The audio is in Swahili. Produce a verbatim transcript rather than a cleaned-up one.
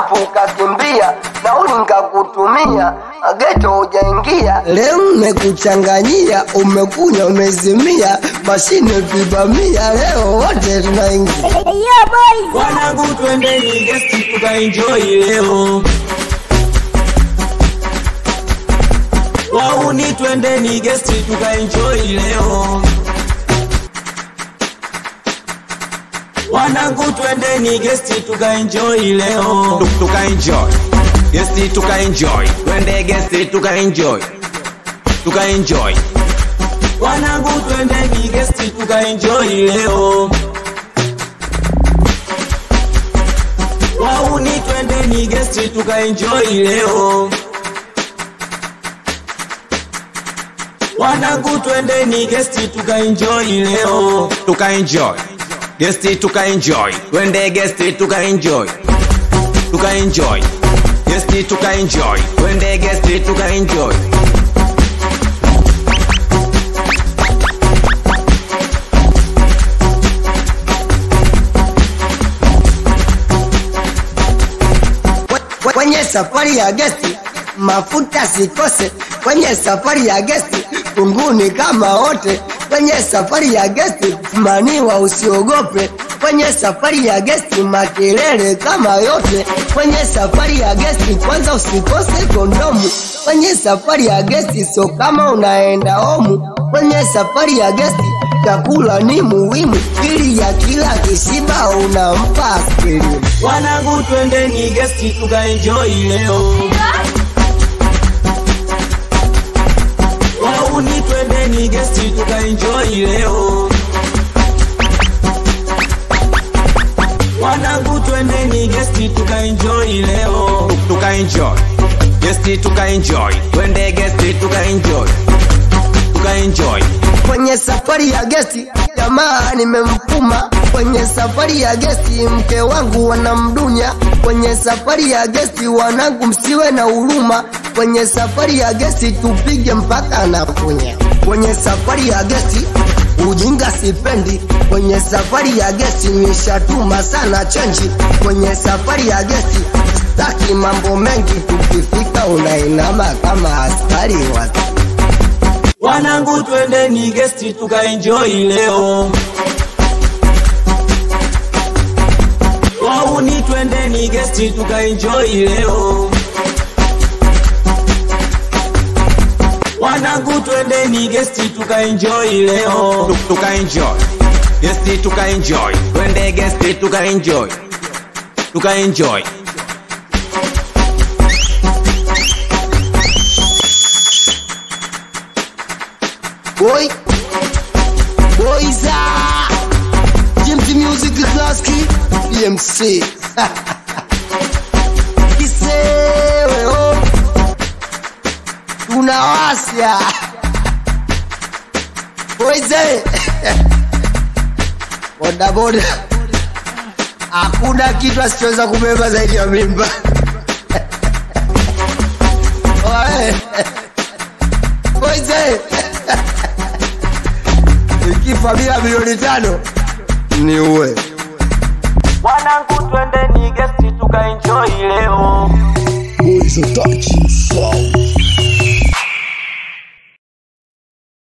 afu ukakimbia, nauli nikakutumia, geto hujaingia. Leo nimekuchanganyia, umekunya umezimia, mashine vibamia, leo wote tunaingia. Yo boys, wanangu twendeni guest tukaenjoy leo. Wauni twendeni guest tukaenjoy leo. Wanangu twendeni guest tukaenjoy leo. Tukaenjoy guest tukaenjoy, twende guest tukaenjoy, tukaenjoy. Wanangu twendeni guest tukaenjoy leo. Wauni twendeni guest tukaenjoy leo. Wanangu twendeni guest tukaenjoy leo. Tukaenjoy guest tukaenjoy, twende guest tukaenjoy, tukaenjoy. Guest tukaenjoy, twende guest tukaenjoy. Kwenye safari ya gesti mafuta sikose, kwenye safari ya gesti tunguni kama wote, kwenye safari ya gesti maniwa usiogope, kwenye safari ya gesti makelele kama yote, kwenye safari ya gesti kwanza usikose kondomu, kwenye safari ya gesti so kama unaenda homu, kwenye safari ya gesti chakula ni muhimu, ili ya kila kishiba unampa askilimu. Wanangu twendeni guest tukaenjoy leo. Wauni twendeni guest tukaenjoy leo. Wanangu twendeni guest tukaenjoy leo. Tukaenjoy guest tukaenjoy, twende guest tukaenjoy, tukaenjoy. Kwenye safari ya gesti jamaa nimempuma, kwenye safari ya gesti mke wangu wanamdunya, kwenye safari ya gesti wanangu msiwe na huruma, kwenye safari ya gesti tupige mpaka anakunya, kwenye safari ya gesti ujinga sipendi, kwenye safari ya gesti nishatuma sana chenji, kwenye safari ya gesti staki mambo mengi, tukifika unainama kama askari watu. Wanangu twendeni guest tukaenjoy leo. Wauni twendeni guest tukaenjoy leo. Wanangu twendeni guest tukaenjoy leo. Tukaenjoy guest tukaenjoy, twende guest tukaenjoy, tukaenjoy. Boy, boyza, Jimty Music Klaski, B M C. Kisewe oh, tunawasya. Boyza, boda boda, hakuna kitu asichoweza kubeba zaidi ya mimba. Boyza. Familia milioni tano ni uwe. Wanangu twendeni guest tukaenjoy leo. Boys are touching sound.